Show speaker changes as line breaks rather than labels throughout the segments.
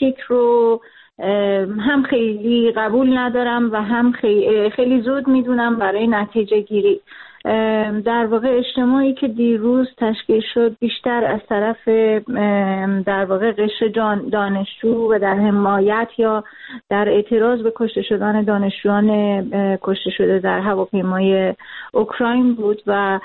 تفکیک رو هم خیلی قبول ندارم و هم خیلی زود میدونم برای نتیجه گیری. در واقع اجتماعی که دیروز تشکیل شد بیشتر از طرف در واقع قشر دانشجو و در حمایت یا در اعتراض به کشته شدن دانشجویان کشته شده در هواپیمای اوکراین بود و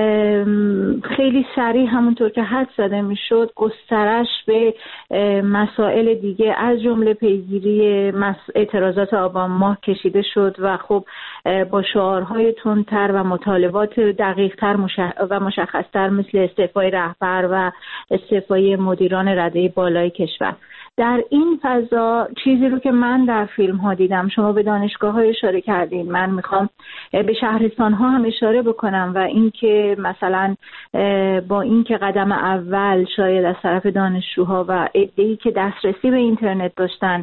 خیلی سریع همونطور که حد زده میشد گسترش به مسائل دیگه از جمله پیگیری اعتراضات آبان ماه کشیده شد و خب با شعارهای تندتر و مطالبات دقیقتر و مشخصتر مثل استعفای رهبر و استعفای مدیران رده بالای کشور. در این فضا چیزی رو که من در فیلم ها دیدم، شما به دانشگاه ها اشاره کردین، من میخوام به شهرستان ها هم اشاره بکنم و اینکه مثلا با اینکه قدم اول شاید از طرف دانشجوها و عده‌ای که دسترسی به اینترنت داشتن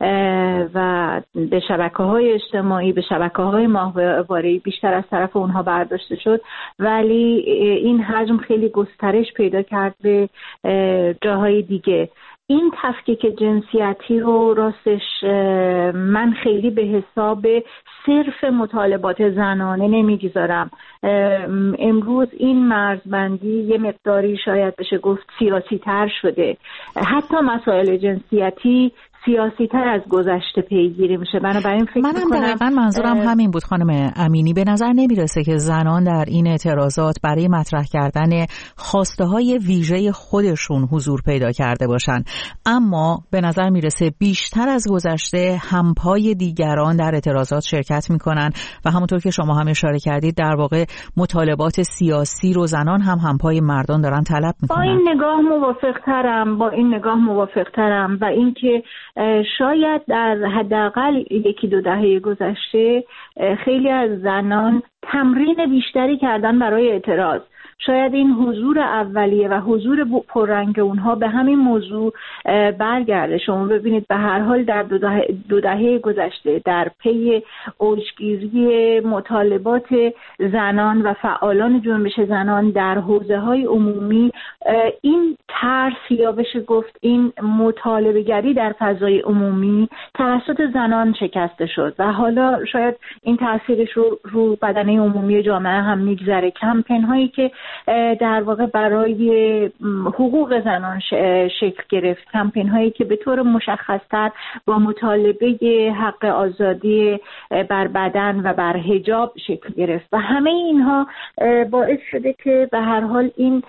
و به شبکه‌های اجتماعی، به شبکه‌های ماهواره‌ای بیشتر از طرف اونها برداشته شد، ولی این حجم خیلی گسترش پیدا کرد به جاهای دیگه. این تفکیک جنسیتی رو راستش من خیلی به حساب صرف مطالبات زنانه نمیگذارم. امروز این مرزبندی یه مقداری شاید بشه گفت سیاسی تر شده، حتی مسائل جنسیتی سیاسی تر از گذشته پیگیری میشه. بنابراین فکر
منم دقیقاً منظورم همین بود خانم امینی. به نظر نمیرسه که زنان در این اعتراضات برای مطرح کردن خواسته های ویژه خودشون حضور پیدا کرده باشن، اما به نظر میرسه بیشتر از گذشته همپای دیگران در اعتراضات شرکت میکنن و همونطور که شما هم اشاره کردید در واقع مطالبات سیاسی رو زنان هم همپای مردان دارن طلب میکنن.
با این نگاه موافقترم و اینکه شاید در حداقل 1-2 دهه گذشته خیلی از زنان تمرین بیشتری کردن برای اعتراض. شاید این حضور اولیه و حضور پررنگ اونها به همین موضوع برگرده. شما ببینید به هر حال در 2 دهه گذشته در پی اوجگیری مطالبات زنان و فعالان جنبش زنان در حوزه‌های عمومی، این ترس یا بشه گفت این مطالبه‌گری در فضای عمومی توسط زنان شکسته شد و حالا شاید این تاثیرش رو بدنه عمومی جامعه هم میگذره. کمپین هایی که در واقع برای حقوق زنان شکل گرفت، کمپین هایی که به طور مشخص‌تر با مطالبه حق آزادی بر بدن و بر حجاب شکل گرفت و همه اینها باعث شده که به هر حال این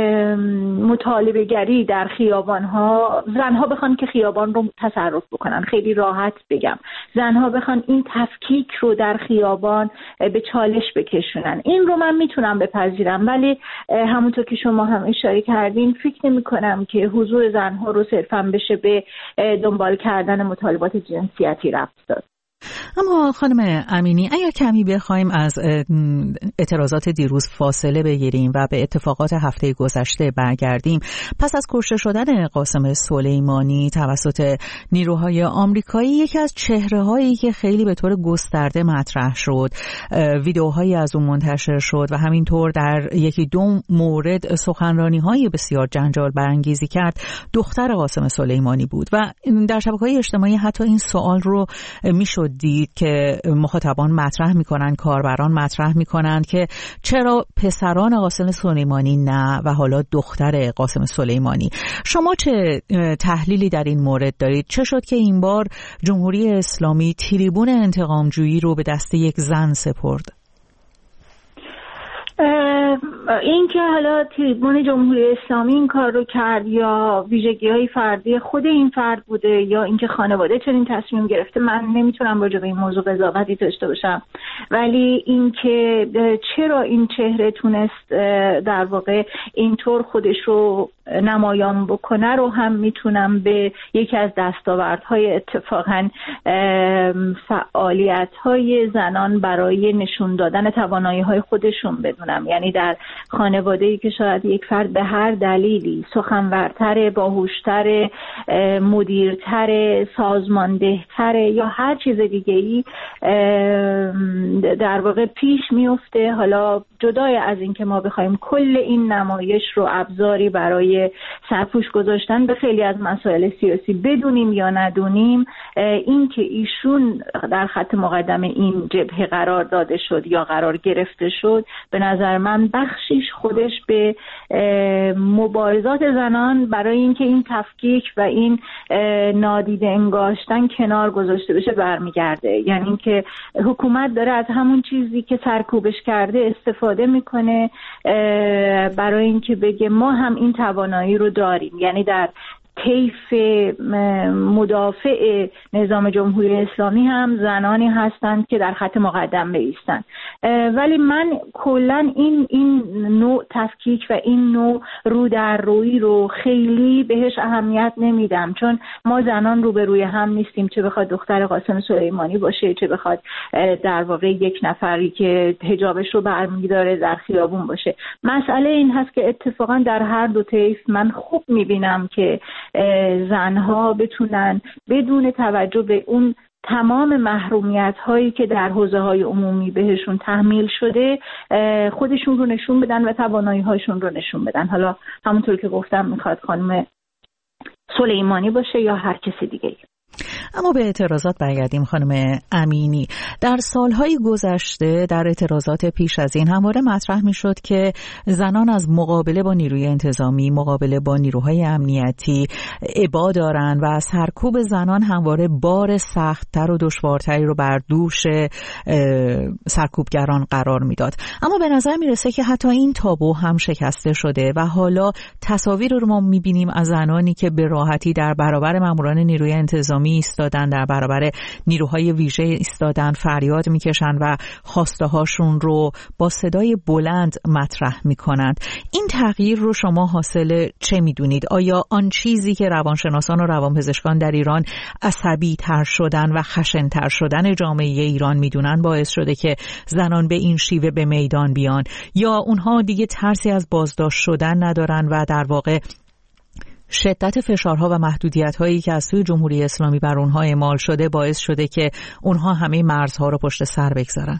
مطالبه گری در خیابان ها، زنها بخوان که خیابان رو تصرف بکنن، خیلی راحت بگم، زنها بخوان این تفکیک رو در خیابان به چالش بکشونن، این رو من میتونم بپذیرم. ولی همونطور که شما هم اشاره کردین فکر نمی کنم که حضور زنها رو صرفاً بشه به دنبال کردن مطالبات جنسیتی ربط داد.
اما خانم امینی اگر کمی بخوایم از اعتراضات دیروز فاصله بگیریم و به اتفاقات هفته گذشته برگردیم، پس از کشته شدن قاسم سلیمانی توسط نیروهای آمریکایی یکی از چهره‌هایی که خیلی به طور گسترده مطرح شد، ویدیوهایی از اون منتشر شد و همینطور در 1-2 مورد سخنرانی‌های بسیار جنجال برانگیزی کرد، دختر قاسم سلیمانی بود و در شبکه‌های اجتماعی حتی این سوال رو میشد دید که مخاطبان مطرح میکنن، کاربران مطرح میکنن که چرا پسران قاسم سلیمانی نه و حالا دختر قاسم سلیمانی. شما چه تحلیلی در این مورد دارید؟ چه شد که این بار جمهوری اسلامی تریبون انتقامجویی رو به دست یک زن سپرد؟
این که حالا تریبون جمهوری اسلامی این کار رو کرد یا ویژگی‌های فردی خود این فرد بوده یا اینکه خانواده چنین تصمیم گرفته، من نمیتونم راجع به این موضوع قضاوتی داشته باشم. ولی اینکه چرا این چهره تونست در واقع اینطور خودش رو نمایان بکنه رو هم میتونم به یکی از دستاوردهای اتفاقاً فعالیت‌های زنان برای نشون دادن توانایی‌های خودشون بدونم. یعنی در در خانواده‌ای که شاید یک فرد به هر دلیلی سخنورتر، باهوشتر، مدیرتر، سازماندهتر یا هر چیز دیگه‌ای در واقع پیش میفته. حالا جدای از این که ما بخوایم کل این نمایش رو ابزاری برای سرپوش گذاشتن به خیلی از مسائل سیاسی بدونیم یا ندونیم، این که ایشون در خط مقدم این جبهه قرار داده شد یا قرار گرفته شد، به نظر من بخشیش خودش به مبارزات زنان برای اینکه این تفکیک و این نادیده انگاشتن کنار گذاشته بشه برمیگرده. یعنی اینکه حکومت داره از همون چیزی که سرکوبش کرده استفاده میکنه برای اینکه بگه ما هم این توانایی رو داریم. یعنی در طیف مدافع نظام جمهوری اسلامی هم زنانی هستند که در خط مقدم بایستند، ولی من کلا این نوع تفکیک و این نوع رو در رویی رو خیلی بهش اهمیت نمیدم، چون ما زنان رو به روی هم نیستیم، چه بخواد دختر قاسم سلیمانی باشه، چه بخواد در واقع یک نفری که حجابش رو برمی‌داره در خیابون باشه. مسئله این هست که اتفاقا در هر دو طیف من خوب میبینم که زنها بتونن بدون توجه به اون تمام محرومیت هایی که در حوزه های عمومی بهشون تحمیل شده خودشون رو نشون بدن و توانایی هاشون رو نشون بدن. حالا همونطور که گفتم میخواد خانم سلیمانی باشه یا هر کسی دیگه.
اما به اعتراضات برگردیم. خانم امینی، در سالهای گذشته در اعتراضات پیش از این همواره مطرح می شد که زنان از مقابله با نیروی انتظامی، مقابله با نیروهای امنیتی ابا دارند و سرکوب زنان همواره بار سخت‌تر و دشوارتری رو بر دوش سرکوبگران قرار میداد. اما به نظر می رسه که حتی این تابو هم شکسته شده و حالا تصاویر رو ما می بینیم از زنانی که به راحتی در برابر ماموران نیروی انتظامی ایستادن، در برابر نیروهای ویژه ایستادن، فریاد میکشن و خواسته هاشون رو با صدای بلند مطرح میکنند. این تغییر رو شما حاصل چه میدونید؟ آیا آن چیزی که روانشناسان و روانپزشکان در ایران عصبی تر شدن و خشن تر شدن جامعه ایران میدونن باعث شده که زنان به این شیوه به میدان بیان، یا اونها دیگه ترسی از بازداشت شدن ندارن و در واقع شدت فشارها و محدودیت‌هایی که از سوی جمهوری اسلامی بر اونها اعمال شده باعث شده که اونها همه مرزها رو پشت سر بگذارن؟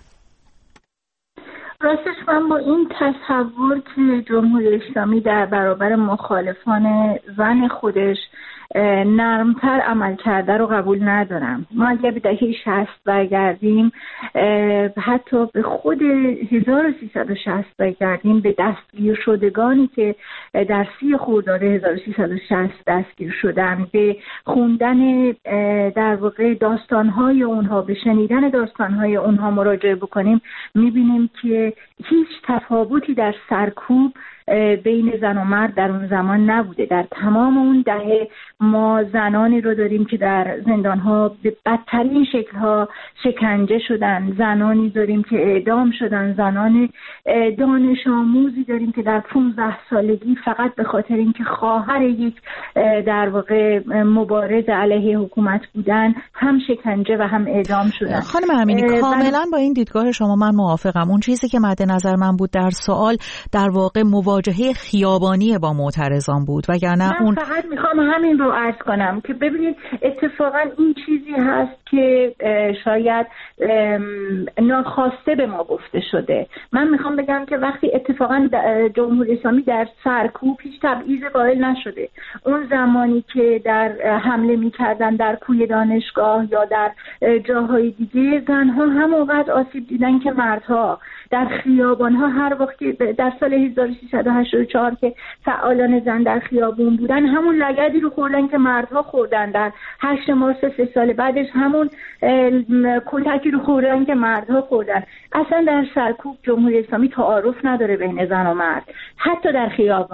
راستش من با این تصور که جمهوری اسلامی در برابر مخالفان زن خودش نرمتر عمل کرده رو قبول ندارم. ما اگر به دهه 60 برگردیم، حتی به خود 1360 برگردیم، به دستگیر شدگانی که در 30 خرداد 1360 دستگیر شدن، به خوندن در واقع داستانهای اونها، به شنیدن داستانهای اونها مراجعه بکنیم، میبینیم که هیچ تفاوتی در سرکوب بین زن و مرد در اون زمان نبوده. در تمام اون دهه ما زنانی رو داریم که در زندان‌ها به بدترین شکل‌ها شکنجه شدن، زنانی داریم که اعدام شدن، زنان دانش آموزی داریم که در 15 سالگی فقط به خاطر اینکه خواهر یک در واقع مبارز علیه حکومت بودن هم شکنجه و هم اعدام شدن.
خانم امینی، کاملا با این دیدگاه شما من موافقم. اون چیزی که مد نظر من بود در سوال در واقع مواجهه خیابانی با معترضان بود، وگرنه
من فقط میخوام همین رو عرض کنم که ببینید اتفاقا این چیزی هست که شاید ناخواسته به ما گفته شده. من میخوام بگم که وقتی اتفاقا جمهوری اسلامی در سرکوب هیچ تبعیض قائل نشده. اون زمانی که در حمله میکردن در کوی دانشگاه یا در جاهای دیگه، زنها همونقدر آسیب دیدن که مردها. در خیابان‌ها هر وقت در سال 1384 که فعالان زن در خیابون بودن، همون لگدی رو خوردن که مردها خوردن. در 8 مارس 3 سال بعدش همون کتکی رو خوردن که مردها خوردن. اصلا در سرکوب جمهوری اسلامی تعارف نداره بین زن و مرد، حتی در خیابان.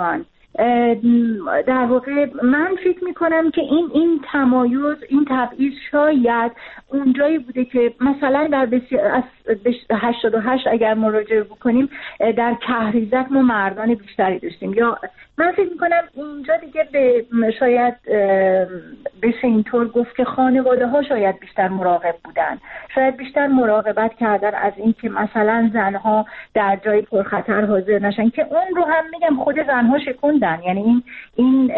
در واقع من فکر میکنم که این تمایز، این تبعیض شاید اونجایی بوده که مثلا در از 88 اگر مراجعه بکنیم در کهریزک ما مردان بیشتری داشتیم، یا من فکر میکنم اینجا دیگه شاید بشه اینطور گفت که خانواده ها شاید بیشتر مراقب بودن، شاید بیشتر مراقبت کردن از این که مثلا زنها در جای پرخطر حاضر نشن، که اون رو هم میگم خود زنها شکوندن، یعنی این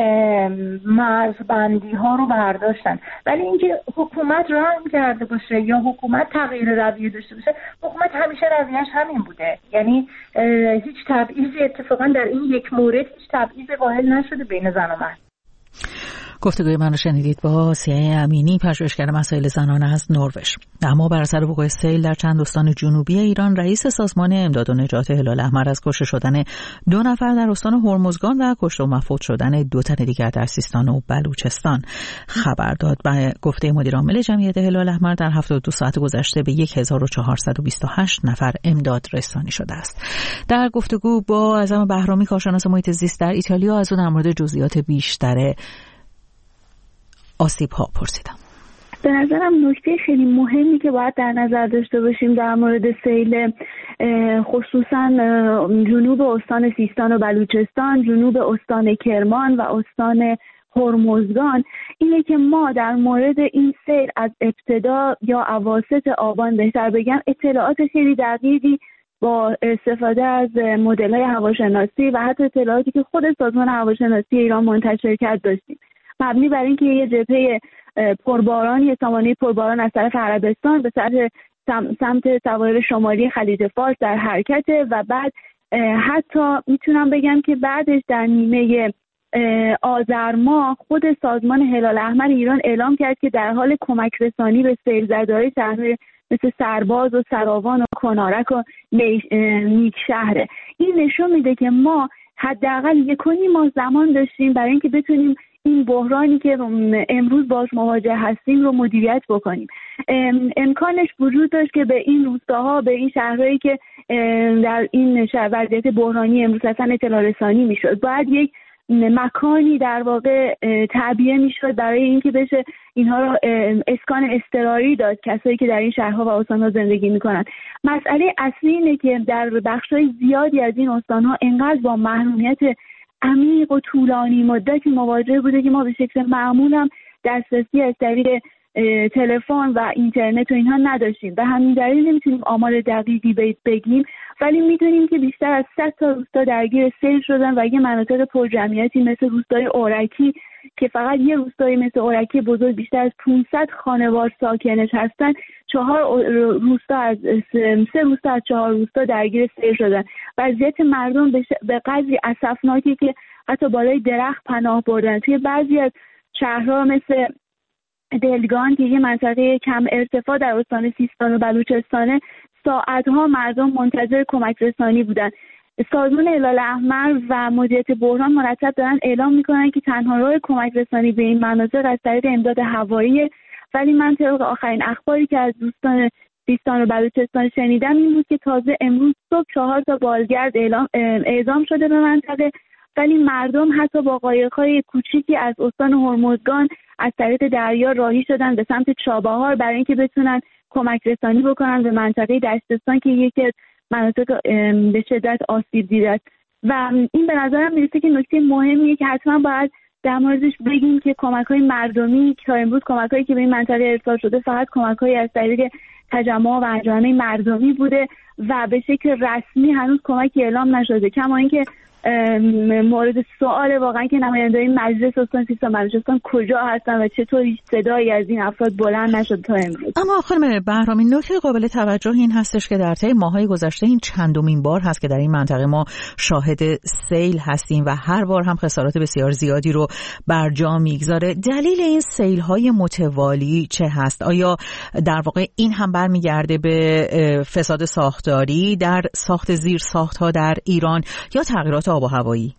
مرزبندی ها رو برداشتن. ولی اینکه حکومت رحم کرده باشه یا حکومت تغییر رویه داشته باشه، حکومت همیشه رویه‌اش همین بوده، یعنی هیچ تبعیضی اتفاقا در این یک مورد هیچ تبعیض قائل نشده بین زن و مرد.
گفتگوی من رو شنیدید با سیه امینی، پژوهشگر مسائل زنان از نروژ. اما بر اثر وقوع سیل در چند استان جنوبی ایران، رئیس سازمان امداد و نجات هلال احمر از کشته شدن 2 نفر در استان هرمزگان و کشته و مفقود شدن 2 تن دیگر در سیستان و بلوچستان خبر داد. و گفته مدیر عامل جمعیت هلال احمر، در 72 ساعت گذشته به 1428 نفر امداد رسانی شده است. در گفتگو با اعظم بهرامی، کارشناس محیط زیست در ایتالیا، از اون در مورد جزئیات بیشتر آسیب‌ها پرسیدم.
به نظرم نکته خیلی مهمی که باید در نظر داشته باشیم در مورد سیل، خصوصا جنوب استان سیستان و بلوچستان، جنوب استان کرمان و استان هرمزگان، اینه که ما در مورد این سیل از ابتدا یا اواسط آبان بهتر بگم اطلاعات خیلی دقیقی با استفاده از مدل‌های هواشناسی و حتی اطلاعاتی که خود سازمان هواشناسی ایران منتشر کرد داشتیم، مبنی بر اینکه یه جبهه پربارانی، سامانه پرباران از طرف عربستان به سمت سواحل شمالی خلیج فارس در حرکته و بعد حتی میتونم بگم که بعدش در نیمه آذر ماه خود سازمان هلال احمر ایران اعلام کرد که در حال کمک رسانی به سیل زده‌های شهرهای مثل سرباز و سراوان و کنارک و نیک شهره. این نشون میده که ما حداقل 1.5 ماه زمان داشتیم برای اینکه بتونیم این بحرانی که امروز باش مواجه هستیم رو مدیریت بکنیم. امکانش وجود داشت که به این روستاها، به این شهرهایی که در این وضعیت بحرانی امروز اصلا اطلاع رسانی میشد، باید یک مکانی در واقع تعبیه میشد برای اینکه بشه اینها رو اسکان اضطراری داد کسایی که در این شهرها و استانها زندگی میکنن. مسئله اصلی اینه که در بخشای زیادی از این استانها انقدر با محرومیت عمیق و طولانی مدتی مواجه بوده که ما به شکل معمول هم دسترسی از طریق تلفن و اینترنت و اینها نداشتیم. به همین دلیل نمیتونیم آمار دقیقی بگیم، ولی میدونیم که بیشتر از 100 تا روستا درگیر سیل شدن و یه مناطق پرجمعیتی مثل روستای اورکی که فقط یه روستای مثل اورکی بزرگ بیشتر از 500 خانوار ساکنش هستن، 4 روستا از 3 روستا از 4 روستا درگیر سیل شدن. وضعیت مردم به قدری اسفناکی که حتی بالای درخت پناه بردن. توی بعضی از شهرها مثل دلگان که یه منطقه کم ارتفاع در استان سیستان و بلوچستان، ساعتها مردم منتظر کمک رسانی بودن. سازمان هلال احمر و مدیریت بحران مرتب دارن اعلام میکنن که تنها راه کمک رسانی به این مناطق از طریق امداد هوایی، ولی من طبق آخرین اخباری که از دوستان سیستان و بلوچستان شنیدم این بود که تازه امروز صبح 4 تا بالگرد اعزام شده به منطقه، ولی مردم حتی با قایق‌های کوچیکی از استان هرمزگان از طریق دریا راهی شدن به سمت چابهار برای اینکه بتونن کمک رسانی بکنن به منطقه دشتستان که یکی از مناطق به شدت آسیب دیده است. و این به نظرم میرسه که نکته مهمیه که حتما باید در موردش بگیم که کمک‌های مردمی که امروز کمک‌هایی که به این منطقه ارسال شده فقط کمک‌هایی از طریق تجمع و انجمن مردمی بوده و به شکل رسمی هنوز کمکی اعلام نشده. کما اینکه مورد سوال واقعا که نماینده‌های مجلس استان سیستان بلوچستان کجا هستن و چطور هیچ صدایی از این افراد بلند نشد تا امروز.
اما خانم بهرامی، نکته قابل توجه این هستش که در طی ماه‌های گذشته این چندمین بار هست که در این منطقه ما شاهد سیل هستیم و هر بار هم خسارات بسیار زیادی رو بر جا میگذاره. دلیل این سیل‌های متوالی چه هست؟ آیا در واقع این هم برمیگرده به فساد ساختاری در ساخت زیر ساخت‌ها در ایران یا تغییرات آب و هوایی؟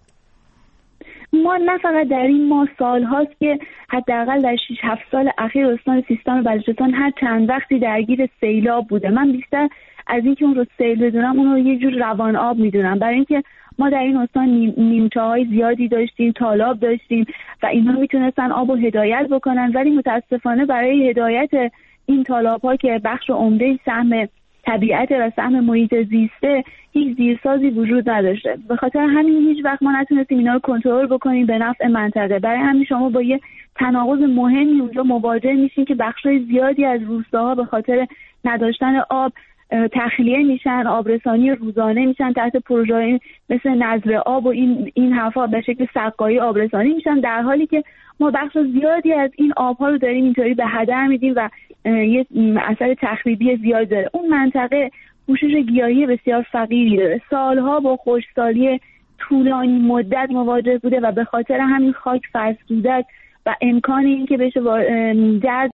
ما نه فقط در این ماه، سال هاست که حداقل در 6-7 سال اخیر استان سیستان و بلوچستان هر چند وقتی درگیر سیلاب بوده. من بیشتر از اینکه اون رو سیل بدونم اون رو یه جور روان آب میدونم، برای اینکه ما در این استان نیمچه‌های زیادی داشتیم، تالاب داشتیم و اینها میتونستن آب و هدایت بکنن، ولی متاسفانه برای هدایت این تالاب‌ها که بخش عمده سهم طبیعت و سهم محیط زیسته هیچ زیرسازی وجود نداشته. به خاطر همین هیچ وقت ما نتونستیم اینا رو کنترل بکنیم به نفع منطقه. برای همین شما با یه تناقض مهمی اونجا مواجه میشین که بخشای زیادی از روستاها به خاطر نداشتن آب تخلیه میشن، آبرسانی روزانه میشن تحت پروژه‌ای مثل نظر آب و این حرفا به شکل سقایی آبرسانی میشن، در حالی که ما بخش زیادی از این آبها رو داریم اینطوری به هدر میدیم و یه اثر تخریبی زیاد داره. اون منطقه پوشش گیاهی بسیار فقیری داره، سالها با خشکسالی طولانی مدت مواجه بوده و به خاطر همین خاک فرسوده و امکان این که بشه